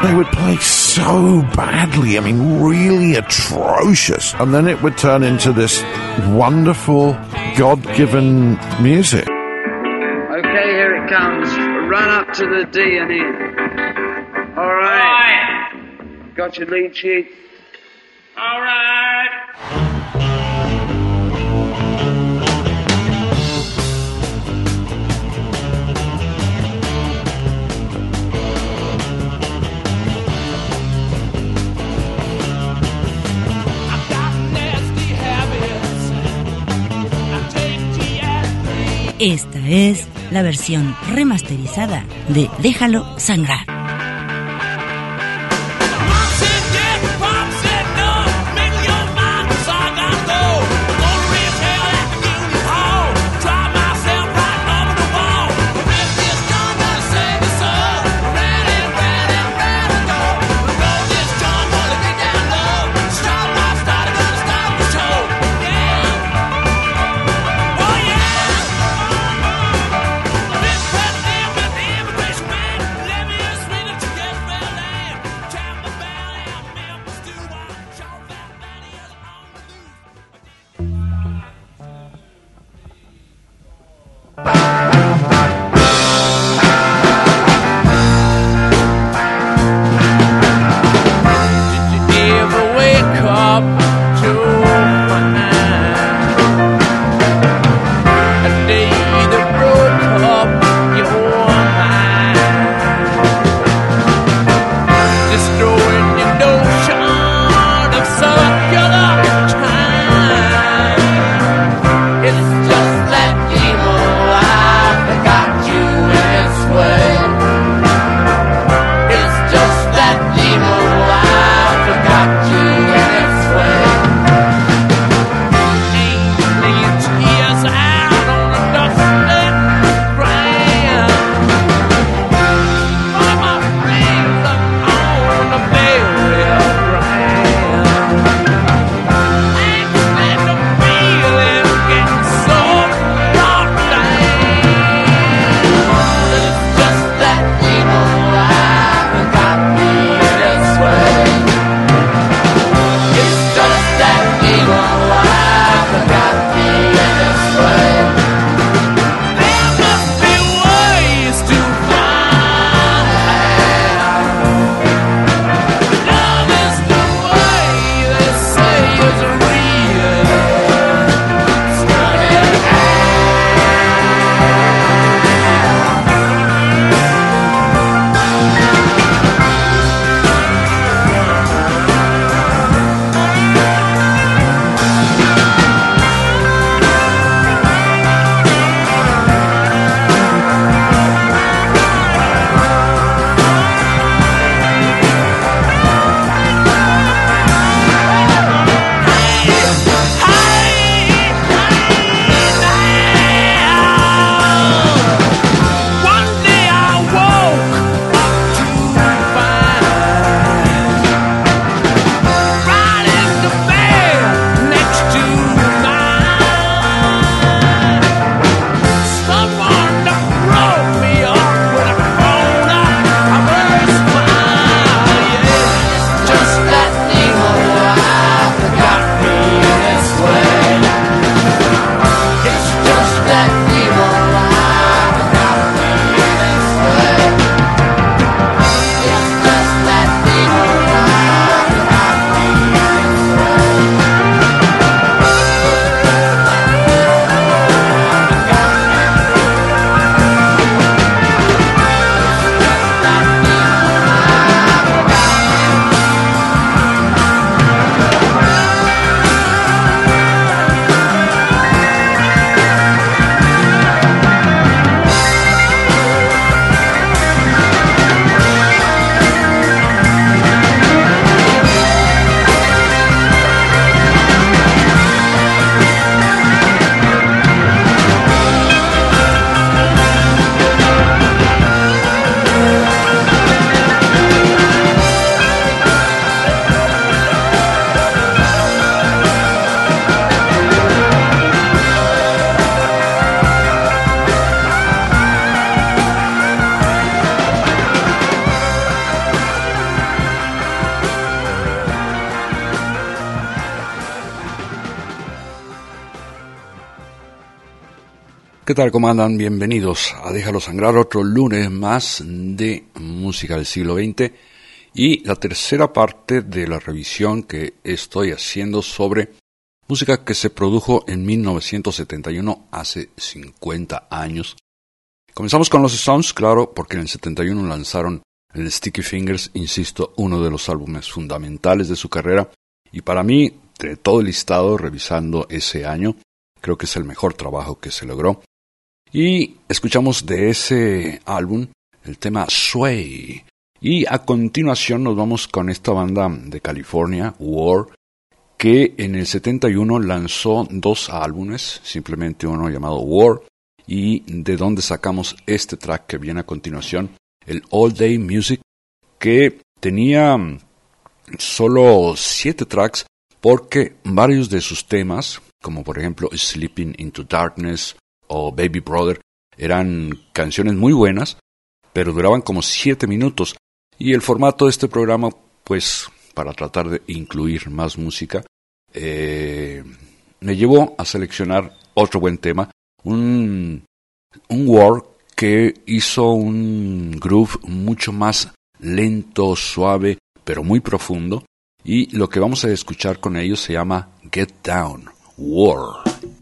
They would play so badly, I mean, really atrocious. And then it would turn into this wonderful, God-given music. Okay, here it comes. Run up to the D and E. All right. Got your lead sheet? All right. Esta es la versión remasterizada de Déjalo Sangrar. ¿Qué tal? ¿Cómo andan? Bienvenidos a Déjalo Sangrar, otro lunes más de música del siglo XX y la tercera parte de la revisión que estoy haciendo sobre música que se produjo en 1971, hace 50 años. Comenzamos con los Stones, claro, porque en el 71 lanzaron el Sticky Fingers, insisto, uno de los álbumes fundamentales de su carrera, y para mí, de todo el listado, revisando ese año, creo que es el mejor trabajo que se logró. Y escuchamos de ese álbum el tema Sway. Y a continuación nos vamos con esta banda de California, War, que en el 71 lanzó 2 álbumes, simplemente uno llamado War, y de donde sacamos este track que viene a continuación, el All Day Music, que tenía solo 7 tracks, porque varios de sus temas, como por ejemplo Sleeping into Darkness o Baby Brother, eran canciones muy buenas, pero duraban como 7 minutos. Y el formato de este programa, pues, para tratar de incluir más música, me llevó a seleccionar otro buen tema, un War que hizo un groove mucho más lento, suave, pero muy profundo. Y lo que vamos a escuchar con ellos se llama Get Down, War.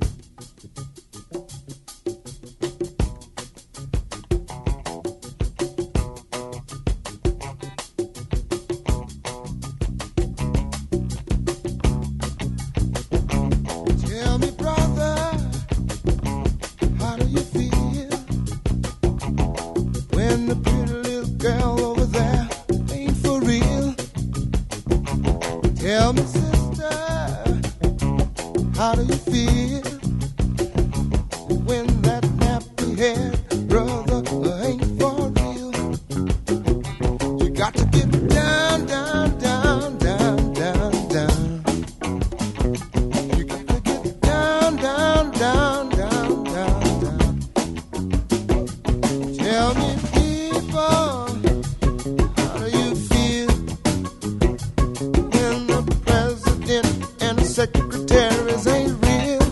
Tell me, sister, how do you feel when that nappy head brother ain't for real? You got to get down, down, down, down, down, down. You got to get down, down, down, down, down, down. Tell me, people, how do you feel when the president and the secretaries ain't real?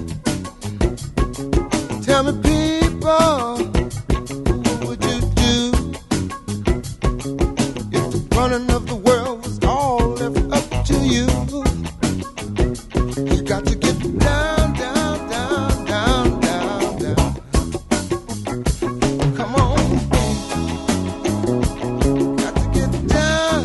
Tell me, people, what would you do if the running of the world was all left up to you? You got to get down, down, down, down, down, down. Come on, got to get down.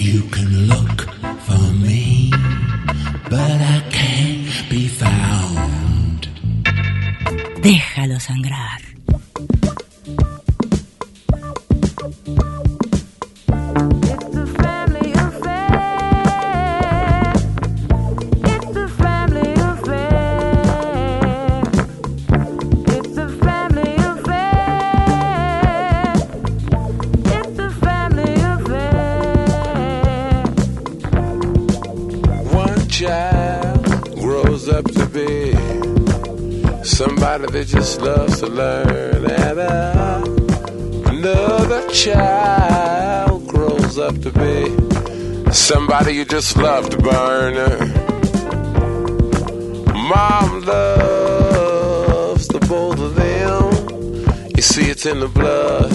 You can look for me, but I can't be found. Déjalo sangrar. Somebody that just loves to learn, and another child grows up to be somebody you just love to burn. Mom loves the both of them. You see, it's in the blood.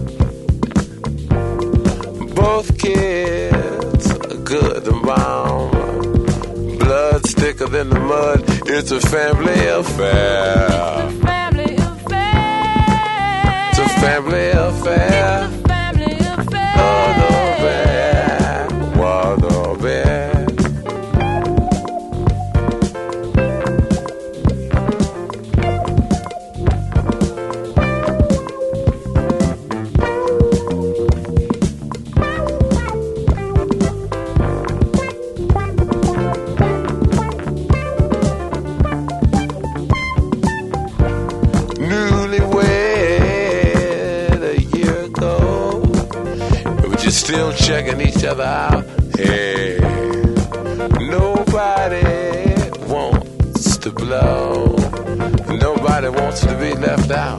Both kids are good and bomb. Blood's thicker than the mud. It's a family affair. It's a family affair. It's a family affair. It's a family affair. Still checking each other out. Hey, nobody wants to blow. Nobody wants to be left out.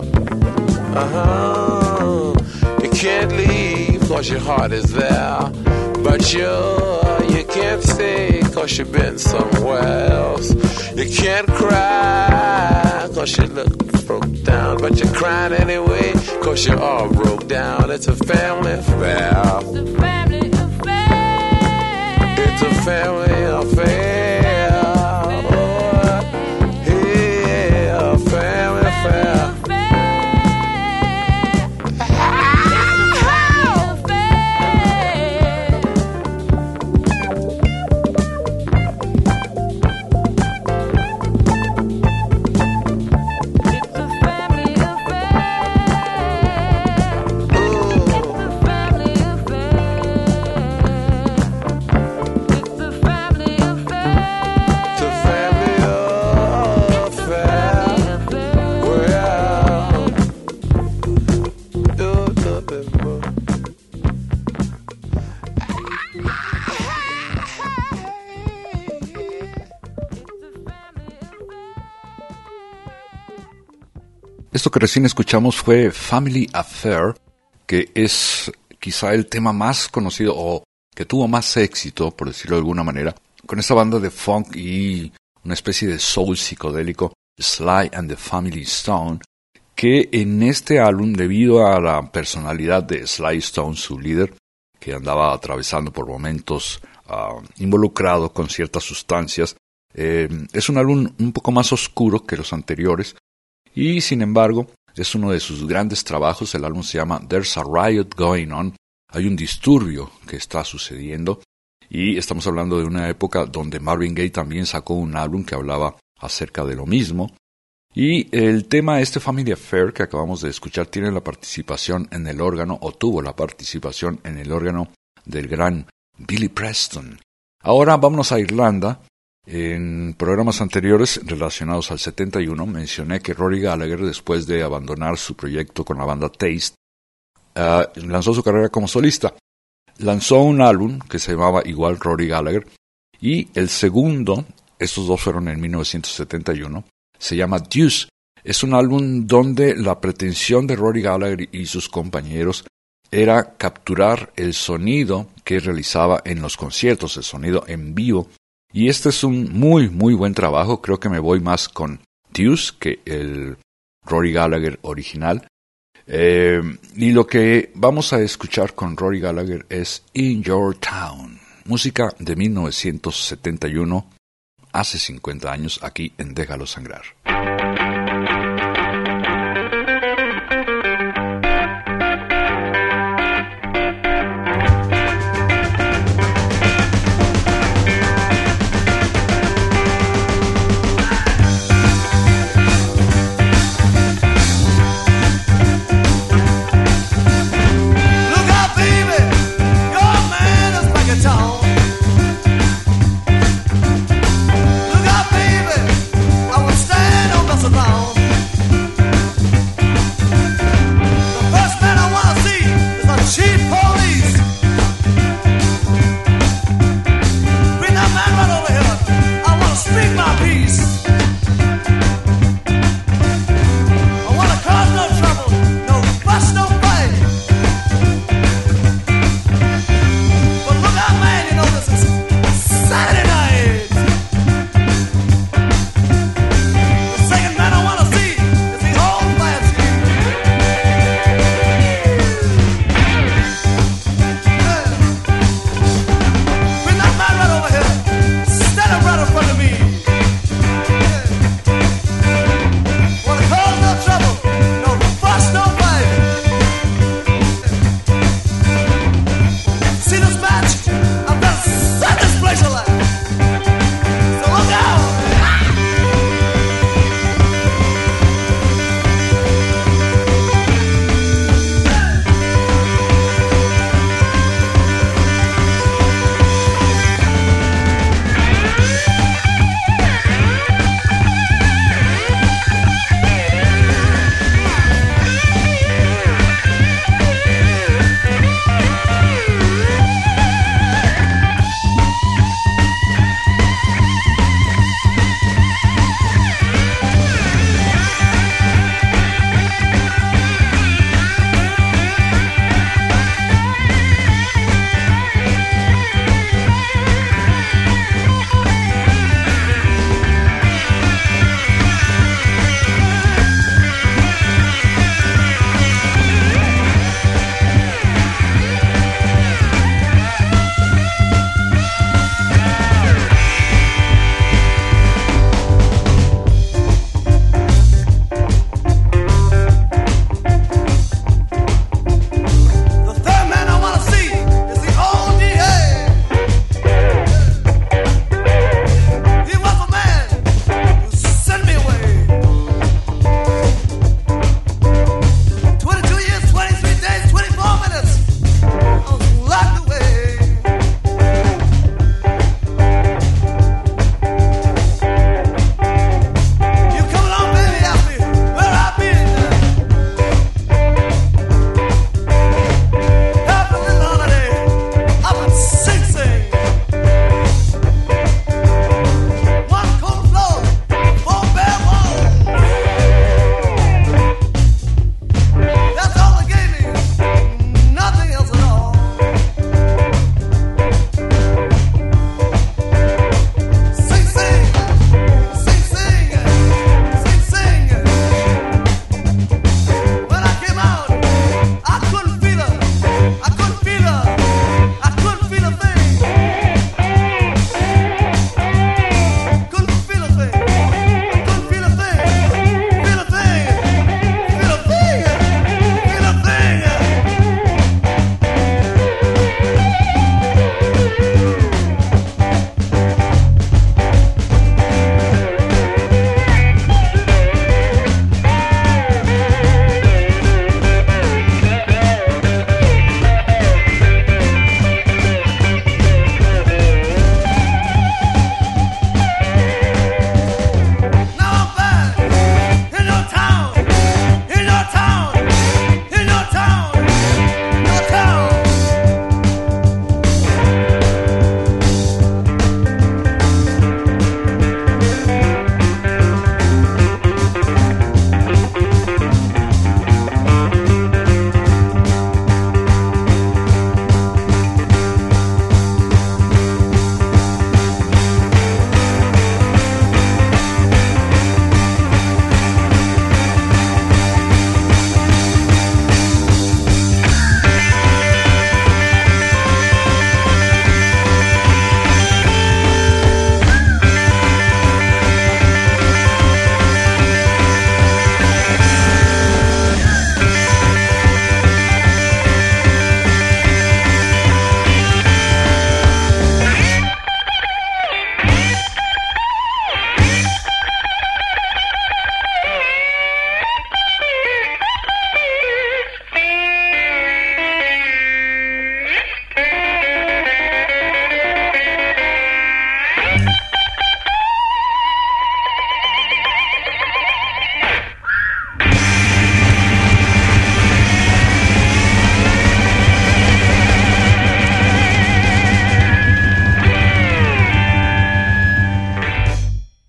You can't leave cause your heart is there. But you can't stay cause you've been somewhere else. You can't cry cause you look broke down. But you're crying anyway cause you're all broke down. It's a family affair. It's a family affair. It's a family affair. Oh, yeah, a family affair. Esto que recién escuchamos fue Family Affair, que es quizá el tema más conocido o que tuvo más éxito, por decirlo de alguna manera, con esta banda de funk y una especie de soul psicodélico, Sly and the Family Stone, que en este álbum, debido a la personalidad de Sly Stone, su líder, que andaba atravesando por momentos involucrado con ciertas sustancias, es un álbum un poco más oscuro que los anteriores, y sin embargo es uno de sus grandes trabajos. El álbum se llama There's a Riot Going On. Hay un disturbio que está sucediendo, y estamos hablando de una época donde Marvin Gaye también sacó un álbum que hablaba acerca de lo mismo. Y el tema este Family Affair que acabamos de escuchar tiene la participación en el órgano, o tuvo la participación en el órgano del gran Billy Preston. Ahora vámonos a Irlanda. En programas anteriores relacionados al 71 mencioné que Rory Gallagher, después de abandonar su proyecto con la banda Taste, lanzó su carrera como solista. Lanzó un álbum que se llamaba igual Rory Gallagher, y el segundo, estos dos fueron en 1971, se llama Deuce. Es un álbum donde la pretensión de Rory Gallagher y sus compañeros era capturar el sonido que realizaba en los conciertos, el sonido en vivo. Y este es un muy muy buen trabajo. Creo que me voy más con Deuce que el Rory Gallagher original. Y lo que vamos a escuchar con Rory Gallagher es In Your Town, música de 1971, hace 50 años, aquí en Déjalo Sangrar.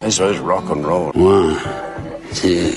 Eso es rock and roll. 1, 2.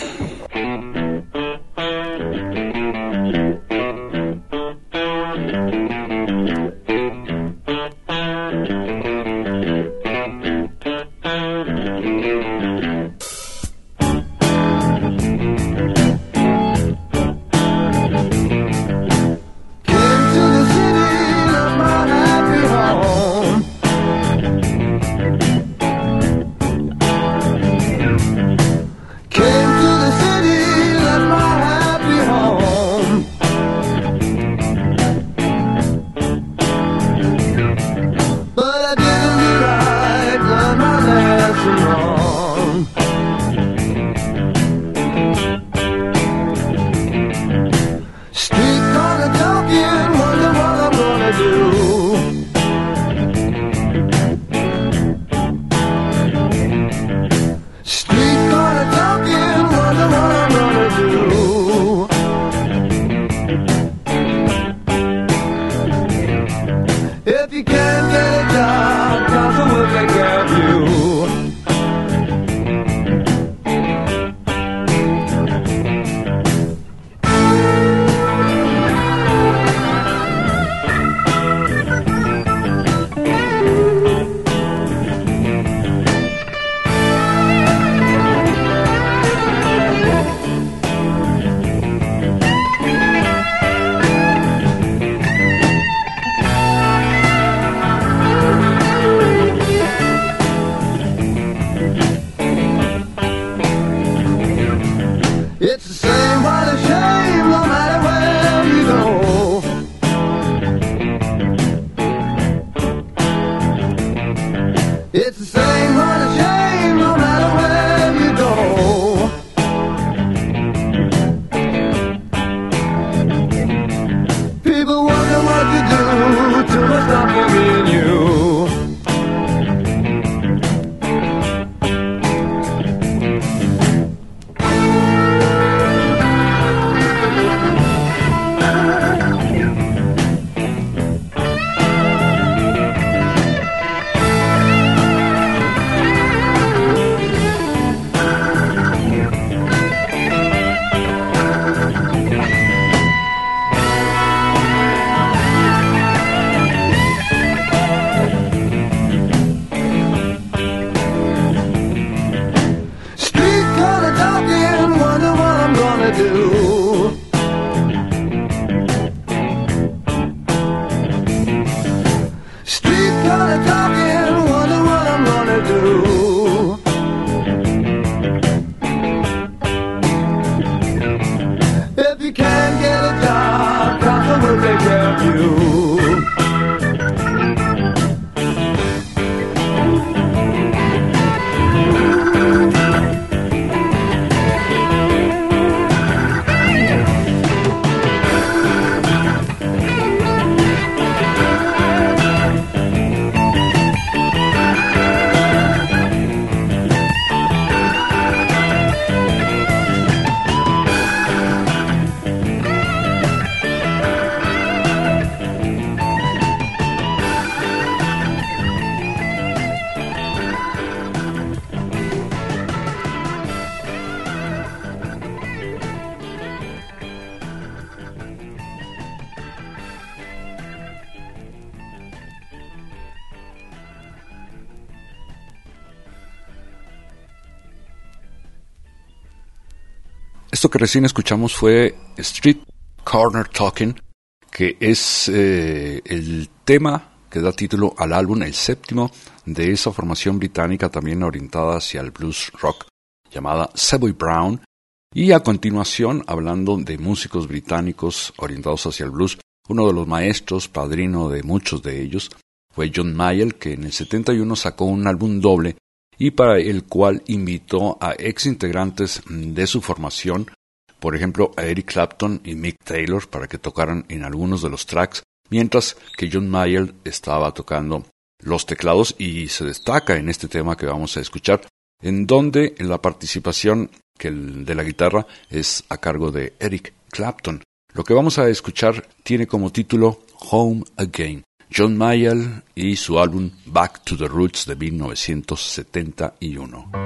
Esto que recién escuchamos fue Street Corner Talking, que es el tema que da título al álbum, el séptimo de esa formación británica también orientada hacia el blues rock, llamada Savoy Brown. Y a continuación, hablando de músicos británicos orientados hacia el blues, uno de los maestros, padrino de muchos de ellos, fue John Mayall, que en el 71 sacó un álbum doble y para el cual invitó a ex integrantes de su formación, por ejemplo a Eric Clapton y Mick Taylor, para que tocaran en algunos de los tracks, mientras que John Mayall estaba tocando los teclados, y se destaca en este tema que vamos a escuchar, en donde la participación de la guitarra es a cargo de Eric Clapton. Lo que vamos a escuchar tiene como título Home Again. John Mayall y su álbum Back to the Roots de 1971.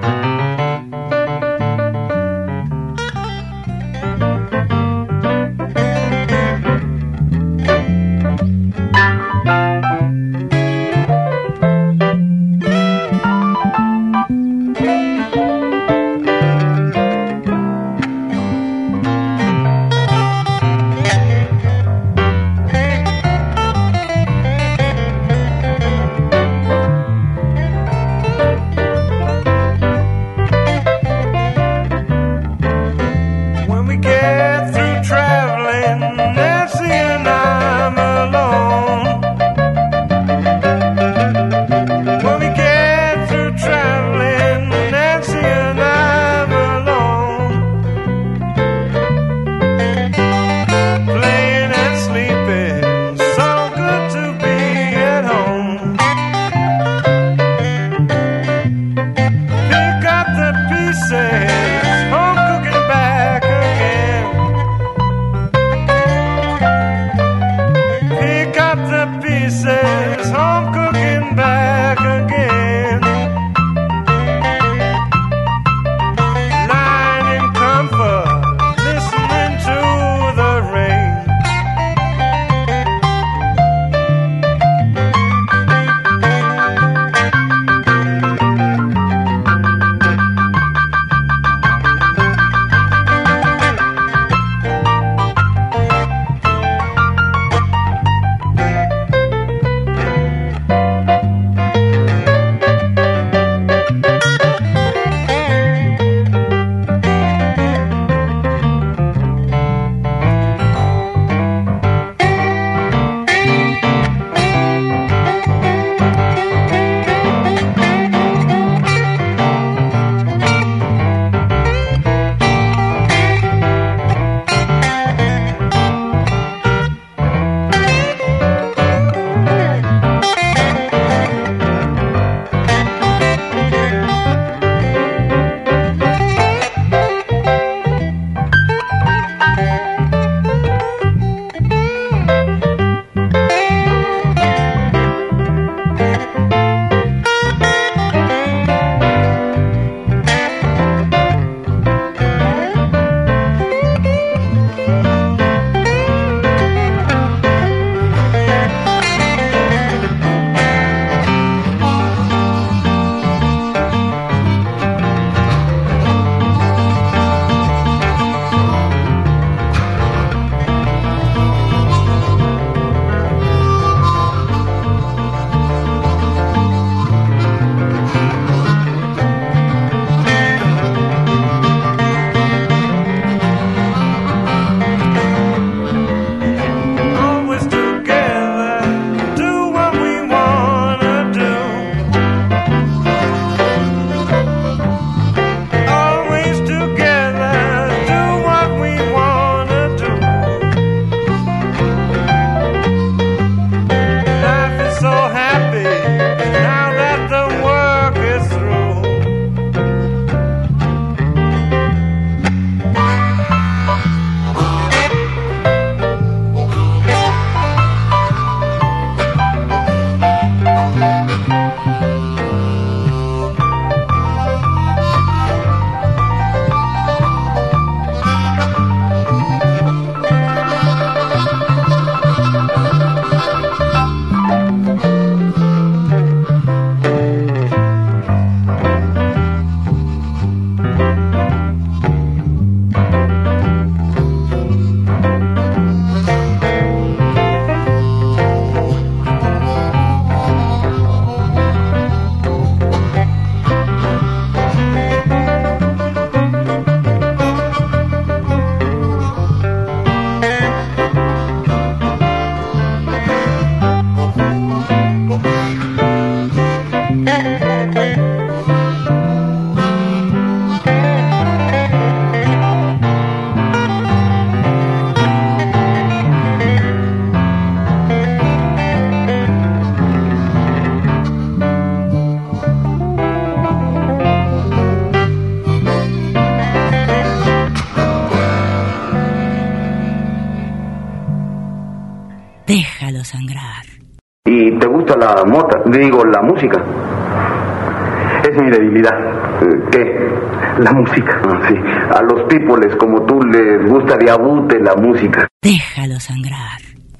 Déjalo sangrar. ¿Y te gusta la la música? Es mi debilidad. ¿Qué? La música. Sí. A los pípoles como tú les gusta de abute la música. Déjalo sangrar.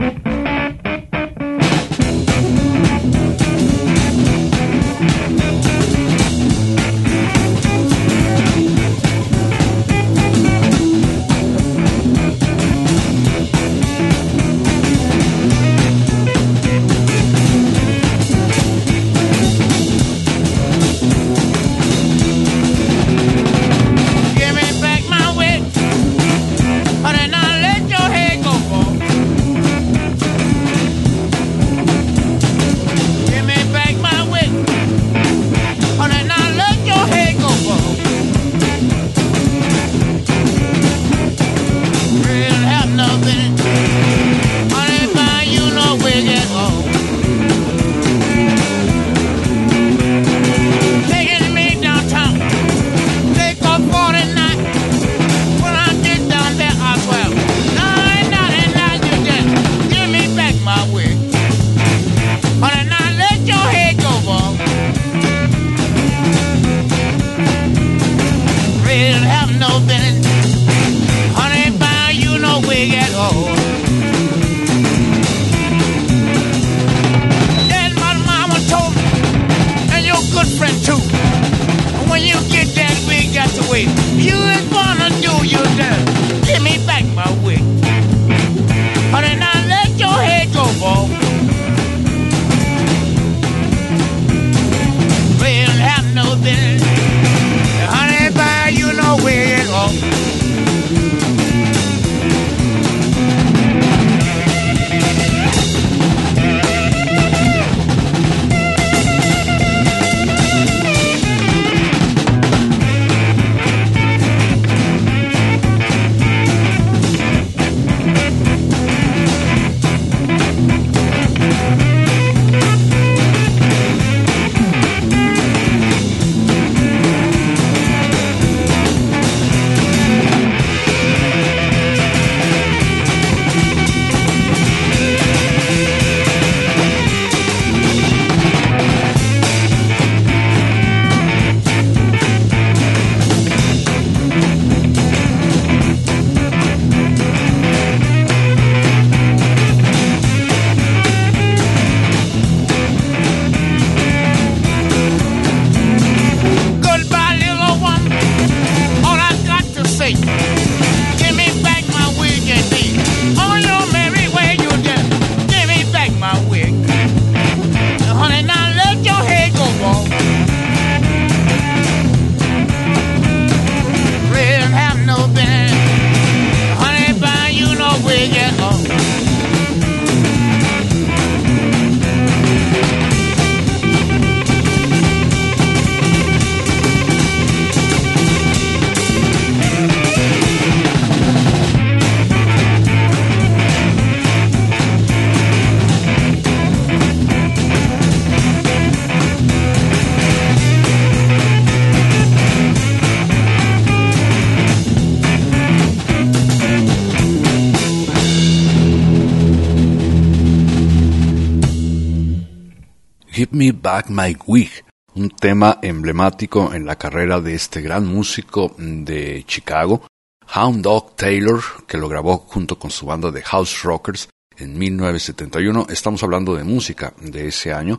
Give Me Back My Wig, un tema emblemático en la carrera de este gran músico de Chicago, Hound Dog Taylor, que lo grabó junto con su banda de House Rockers en 1971. Estamos hablando de música de ese año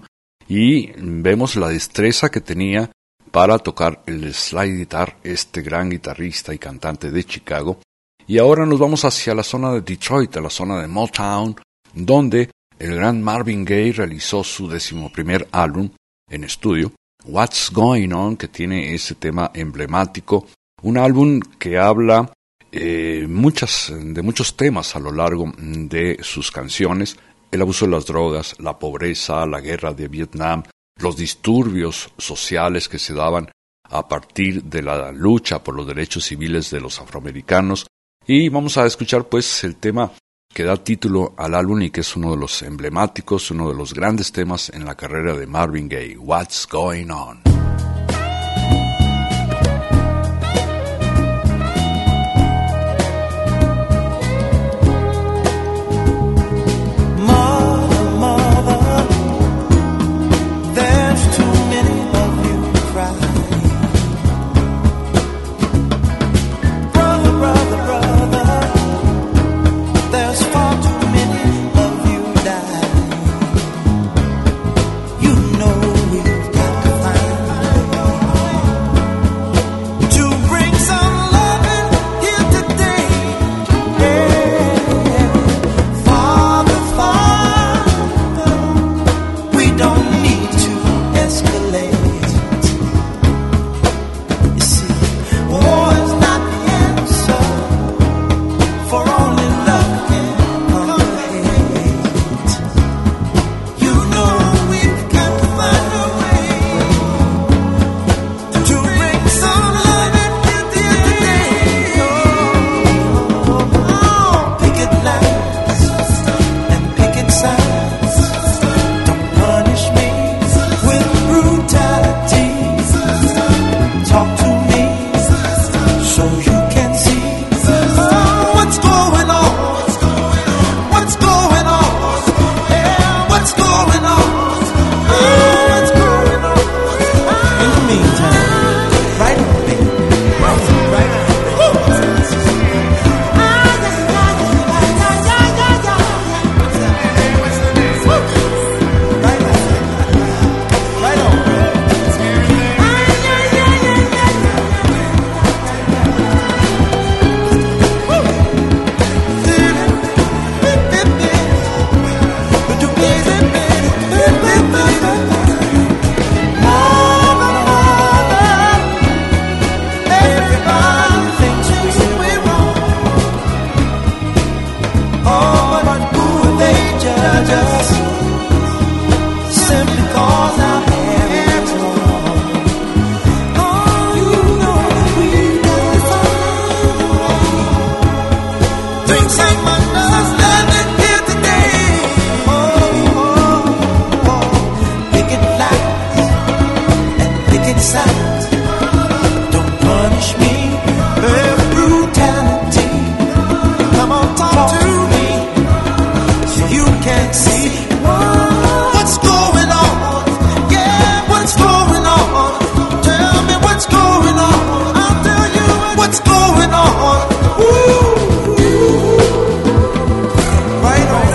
y vemos la destreza que tenía para tocar el slide guitar este gran guitarrista y cantante de Chicago. Y ahora nos vamos hacia la zona de Detroit, a la zona de Motown, donde el gran Marvin Gaye realizó su 11º álbum en estudio, What's Going On, que tiene ese tema emblemático, un álbum que habla de muchos temas a lo largo de sus canciones: el abuso de las drogas, la pobreza, la guerra de Vietnam, los disturbios sociales que se daban a partir de la lucha por los derechos civiles de los afroamericanos. Y vamos a escuchar pues el tema que da título al álbum y que es uno de los emblemáticos, uno de los grandes temas en la carrera de Marvin Gaye, What's Going On. Mother, sight. Don't punish me for brutality. Come on, talk to me so you can see what's going on. Yeah, what's going on? Tell me what's going on. I'll tell you what's going on. Woo. Right on.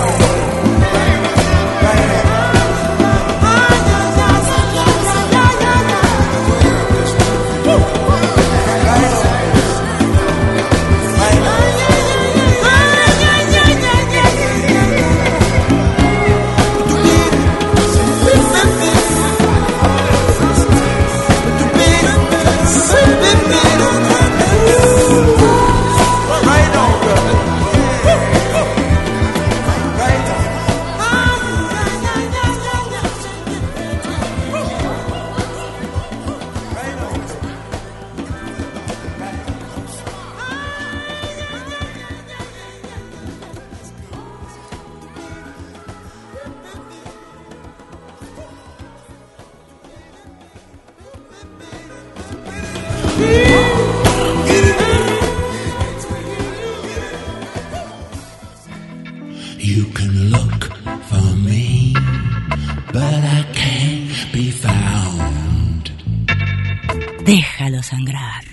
You can look for me, but I can't be found. Déjalo sangrar.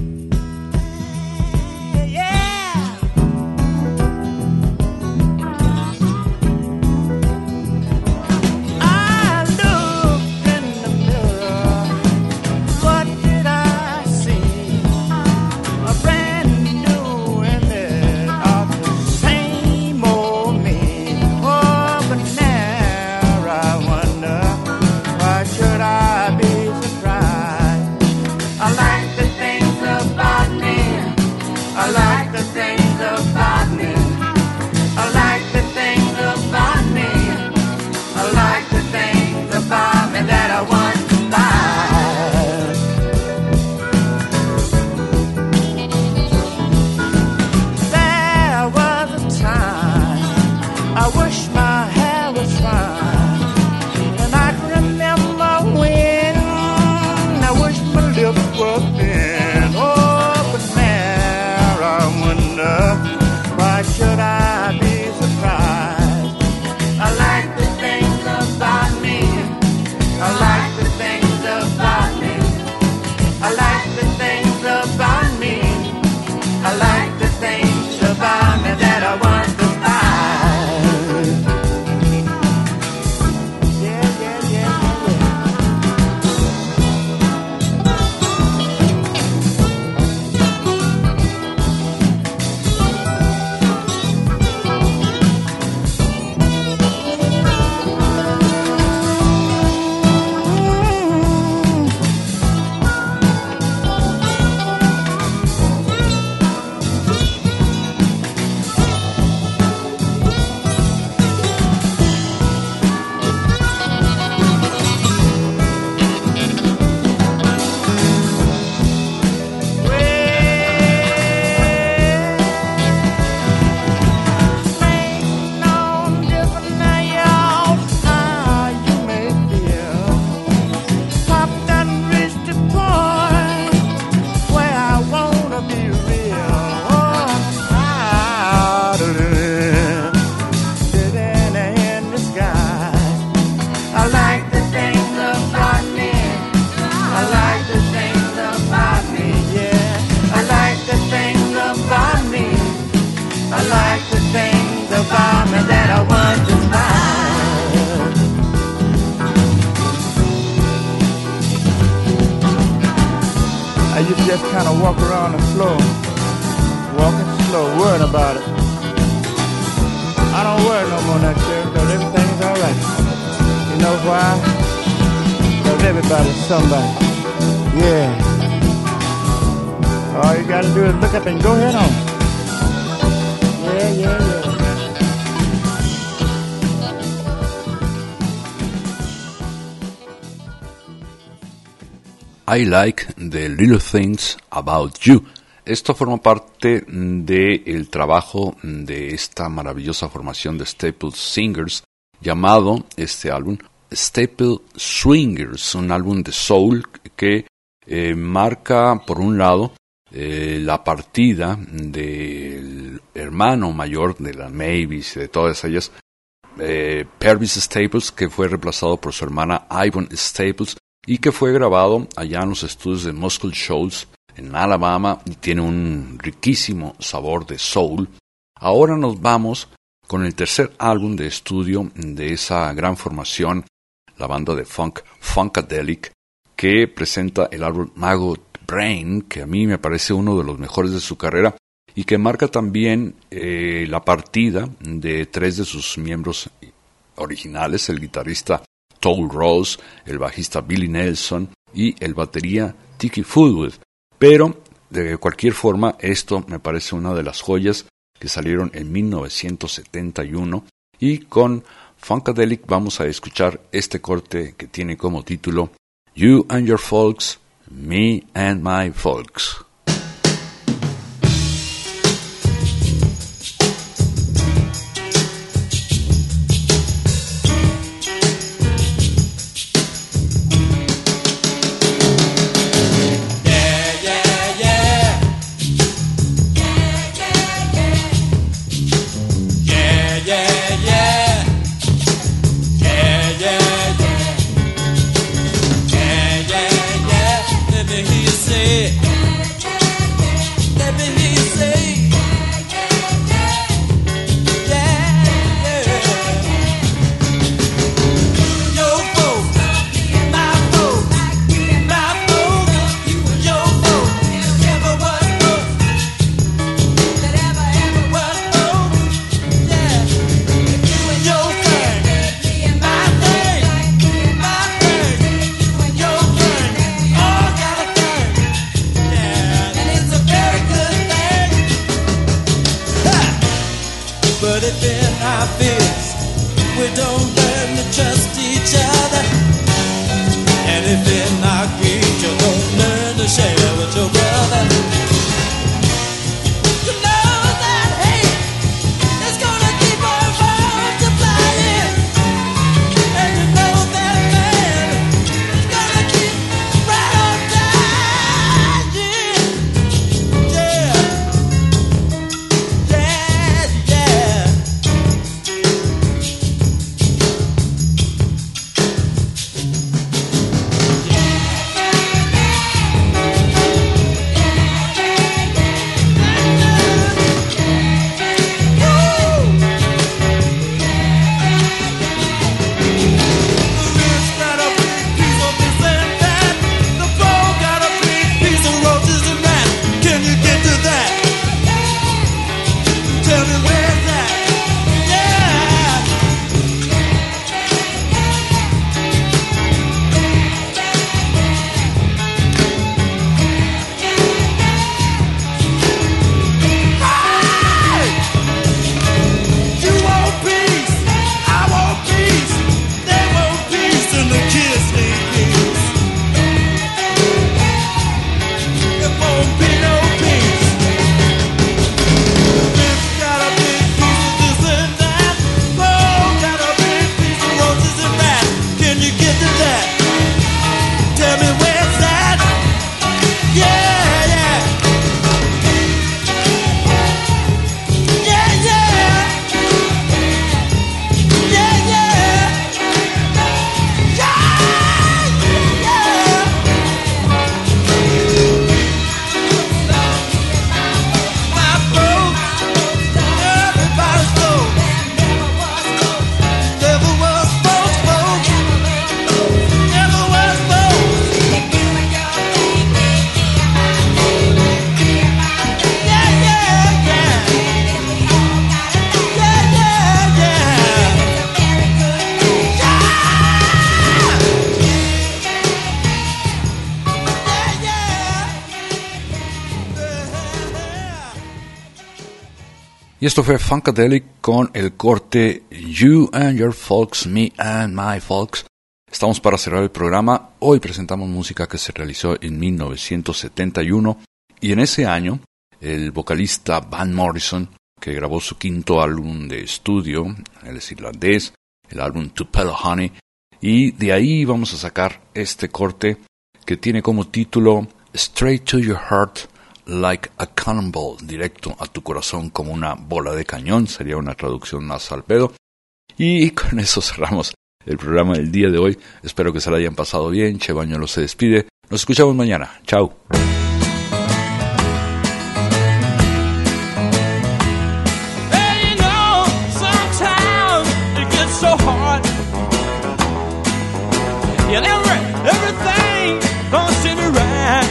I looked in the mirror. What did I see? A brand new image of the same old me. Oh, but now I wonder, why should I be surprised? I like the things about me. I like the things about me. I like the things about me. I like the things about me that I want to buy. There was a time I wish my hair was fine, and I can remember when I wish my lips were thin. Oh, but now I wonder, why should I be surprised? I like the things about me. I like the things about me. I like the things about me. I like the things about me that I want to buy. Yeah, yeah, yeah, yeah. You just kind of walk around the floor, walking slow, worrying about it. I don't worry no more next year because everything's all right. You know why? Because everybody's somebody. Yeah. All you got to do is look up and go head on. Yeah, yeah, yeah. I Like the Little Things About You. Esto forma parte del trabajo de esta maravillosa formación de Staple Singers, llamado este álbum Staple Swingers, un álbum de soul que marca, por un lado, la partida del hermano mayor de la Mavis y de todas ellas, Pervis Staples, que fue reemplazado por su hermana Yvonne Staples y que fue grabado allá en los estudios de Muscle Shoals en Alabama y tiene un riquísimo sabor de soul. Ahora nos vamos con el tercer álbum de estudio de esa gran formación, la banda de funk Funkadelic, que presenta el álbum Maggot Brain, que a mí me parece uno de los mejores de su carrera y que marca también la partida de tres de sus miembros originales, el guitarrista Toll Rose, el bajista Billy Nelson y el batería Tiki Fulwood. Pero, de cualquier forma, esto me parece una de las joyas que salieron en 1971 y con Funkadelic vamos a escuchar este corte que tiene como título You and Your Folks, Me and My Folks. Y esto fue Funkadelic con el corte You and Your Folks, Me and My Folks. Estamos para cerrar el programa. Hoy presentamos música que se realizó en 1971 y en ese año el vocalista Van Morrison, que grabó su quinto álbum de estudio, él es irlandés, el álbum Tupelo Honey, y de ahí vamos a sacar este corte que tiene como título Straight to Your Heart Like a Cannonball, directo a tu corazón como una bola de cañón, sería una traducción más al pedo. Y con eso cerramos el programa del día de hoy. Espero que se la hayan pasado bien. Che Bañuelos se despide. Nos escuchamos mañana. Chao. So hard, and everything don't seem right.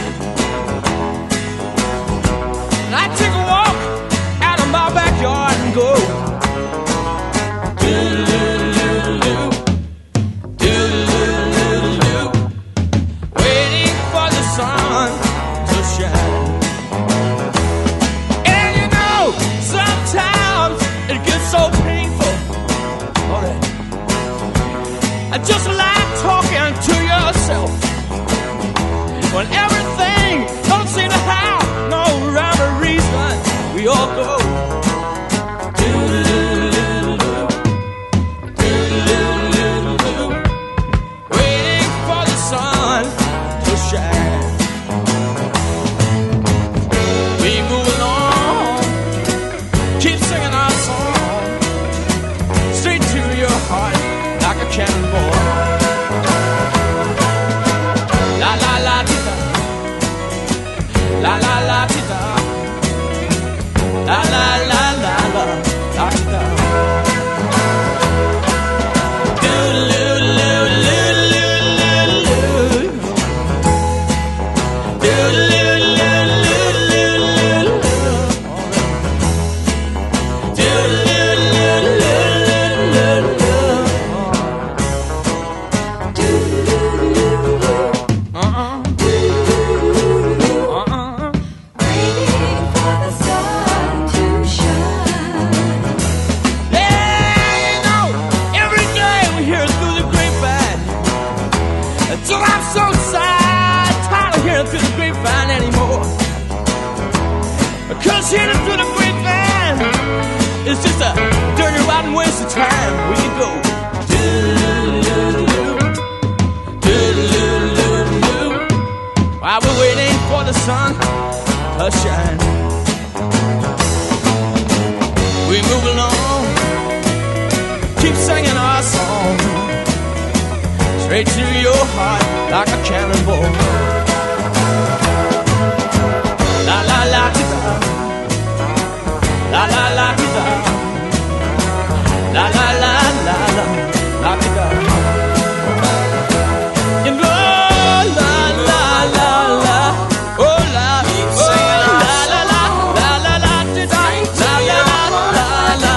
And I take a walk out of my backyard and go do-do-do-do-do, do-do-do-do-do, waiting for the sun to shine. And you know, sometimes it gets so painful. I just like talking to yourself when everything don't seem to have no rhyme or reason. We all go do-do-do-do-do, do-do-do-do-do, waiting for the sun to shine. We move along, keep singing our song, straight to your heart like a cannonball. La la la tita, la la la tita, la la la la la la tita. Do do do do do do do do Hearing through the grapevine, it's just a dirty, rotten waste of time. We can go do-do-do-do, do-do-do-do, while we're waiting for the sun to shine. We move along, keep singing our song, straight to your heart like a cannonball. La la la da. La la la da, la la la la la la da. You know, la la la la, oh la, oh la la la la la la da, la la la la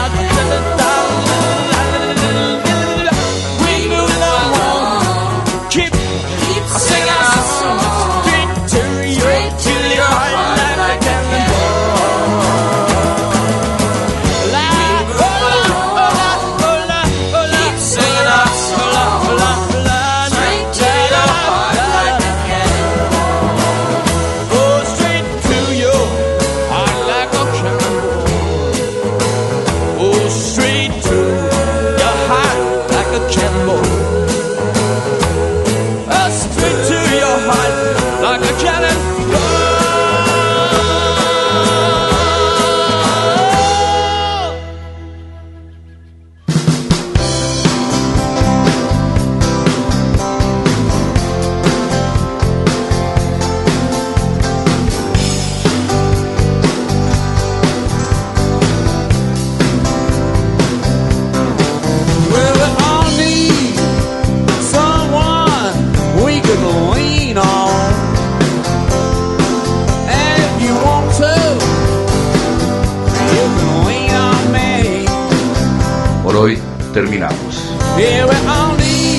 la. We move along, keep singing our song, straight to your heart like a cannonball. Por hoy terminamos. Yeah, we're on the